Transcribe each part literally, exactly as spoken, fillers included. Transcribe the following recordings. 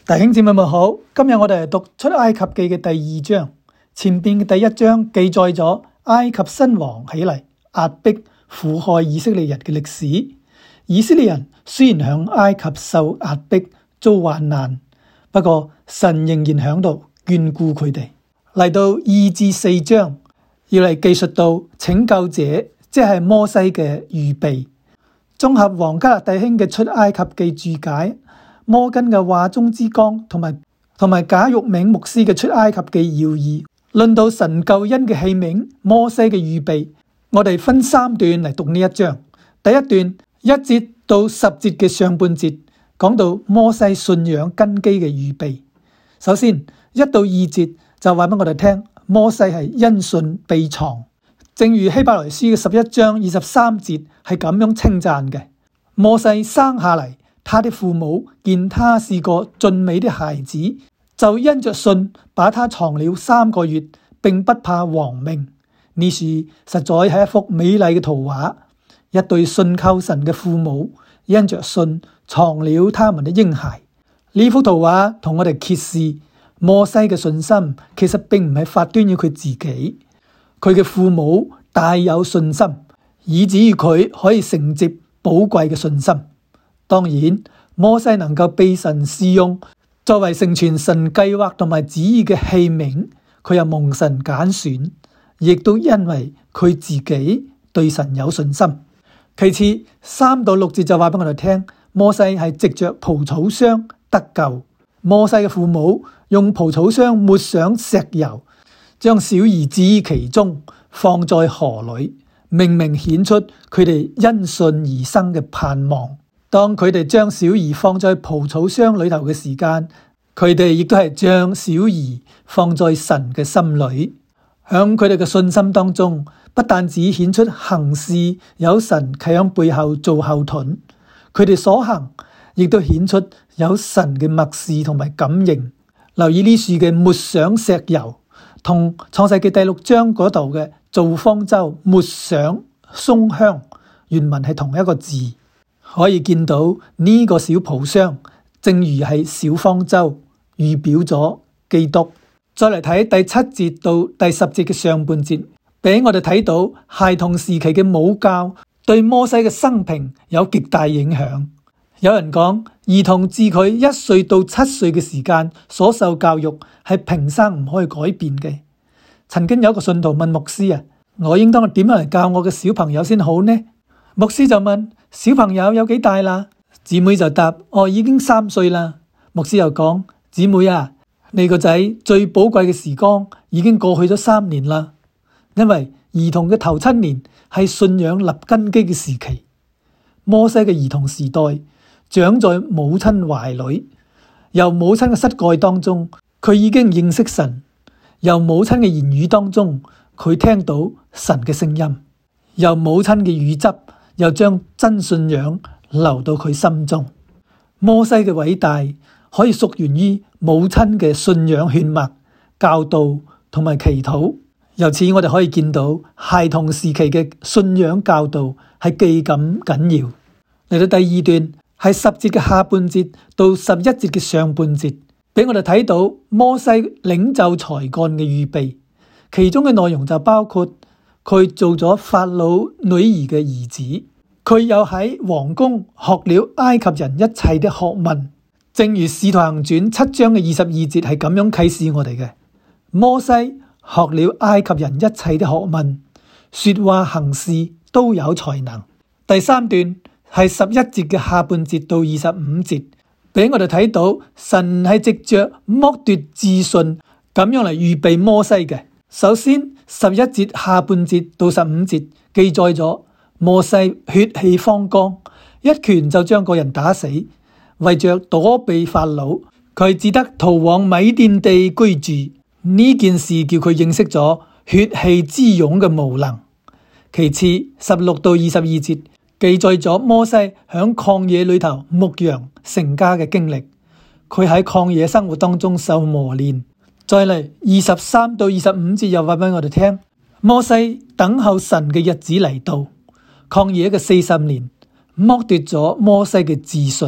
弟兄姊妹們好，今日我哋嚟讀出埃及記嘅第二章。前邊嘅第一章記載咗埃及新王起嚟壓迫苦害以色列人嘅歷史。以色列人雖然響埃及受壓迫遭患難，不過神仍然響度眷顧佢哋。嚟到二至四章要嚟記述到拯救者，即係摩西嘅預備。綜合黃加勒弟兄嘅出埃及記注解，摩根嘅話中之光同埋同埋賈玉銘牧師嘅出埃及記要義，論到神救恩嘅器皿摩西嘅預備。我哋分三段嚟讀呢一章。第一段一節到十節嘅上半節講到摩西信仰根基嘅預備。首先一到二節就話俾我哋聽，摩西係因信被藏，正如希伯來書嘅十一章二十三節係咁樣稱讚嘅。摩西生下嚟，他的父母見他是個俊美的孩子，就因着信把他藏了三個月，並不怕王命。呢樹實在係一幅美麗嘅圖畫，一對信靠神嘅父母因着信藏了他們的嬰孩。呢幅圖畫同我哋揭示摩西嘅信心其實並唔係發端於佢自己，佢嘅父母大有信心，以至於佢可以承接寶貴嘅信心。當然，摩西能夠被神使用作為成全神計劃同埋旨意嘅器皿，佢又蒙神揀選，亦都因為佢自己對神有信心。其次，三到六節就話俾我哋聽，摩西係藉着蒲草箱得救。摩西嘅父母用蒲草箱抹上石油，將小兒置於其中，放在河裏，明明顯出佢哋因信而生嘅盼望。當佢哋將小兒放在蒲草箱裏頭嘅時間，佢哋亦都係將小兒放在神嘅心裏。響佢哋嘅信心當中，不但只顯出行事有神企喺背後做後盾，佢哋所行亦都顯出有神嘅默示同埋感應。留意呢樹嘅抹上石油，同創世記第六章嗰度嘅造方舟抹上松香，原文係同一個字。可以見到呢個小蒲箱正如係小方舟，預表咗基督。再嚟睇第七節到第十節嘅上半節，俾我哋睇到孩童時期嘅母教對摩西嘅生平有極大影響。有人講，兒童自佢一歲到七歲嘅時間所受教育係平生唔可以改變嘅。曾經有一個信徒問牧師啊，我應當點樣嚟教我嘅小朋友先好呢？牧師就問，小朋友有幾大啦？姊妹就答，我已經三歲啦。牧師又講，姊妹啊，你個仔最寶貴嘅時光已經過去咗三年啦。因為兒童嘅頭七年係信仰立根基嘅時期。摩西嘅兒童時代長在母親懷裏，由母親嘅膝蓋當中，佢已經認識神；由母親嘅言語當中，佢聽到神嘅聲音；由母親嘅乳汁，又將真信仰流到佢心中。摩西嘅偉大可以溯源於母親嘅信仰勸脈、教導同埋祈禱。由此我哋可以見到孩童時期嘅信仰教導係既咁緊要。嚟到第二段係十節嘅下半節到十一節嘅上半節，俾我哋睇到摩西領袖才幹嘅預備。其中嘅內容就包括佢做咗法老女兒嘅兒子，佢又喺皇宮學了埃及人一切的學問。正如《使徒行傳》七章嘅二十二節係咁樣啟示我哋嘅，摩西學了埃及人一切的學問，說話行事都有才能。第三段係十一節嘅下半節到二十五節，俾我哋睇到神係藉着剝奪自信咁樣嚟預備摩西嘅。首先，十一節下半節到十五節記載咗摩西血氣方剛，一拳就將個人打死。為着躲避法老，佢只得逃往米甸地居住。呢件事叫佢認識咗血氣之勇嘅無能。其次，十六到二十二節記載咗摩西響曠野裏頭牧羊成家嘅經歷，佢喺曠野生活當中受磨練。再嚟二十三到二十五節又話俾我哋聽，摩西等候神嘅日子嚟到，曠野嘅四十年剝奪咗摩西嘅自信。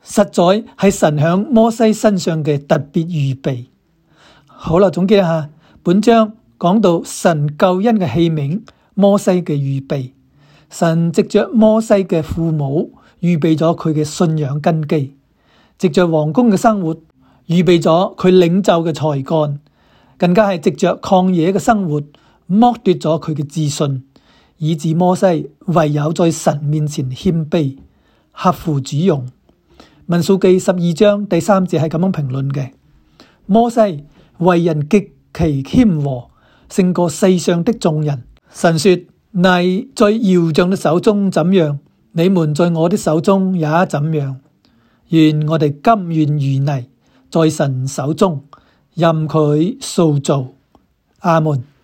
實在係神響摩西身上嘅特別預備。好啦，總結一下，本章講到神救恩嘅器皿摩西嘅預備，神藉着摩西嘅父母預備咗佢嘅信仰根基，藉着皇宮嘅生活預備咗佢領袖嘅才幹，更加係藉着曠野嘅生活剝奪咗佢嘅自信，以致摩西唯有在神面前謙卑，合乎主用。民數記十二章第三節係咁樣評論嘅：摩西為人極其謙和，勝過世上的眾人。神說：泥在窯匠的手中怎樣，你們在我的手中也怎樣。願我哋甘願如泥，在神手中任佢塑造。阿門。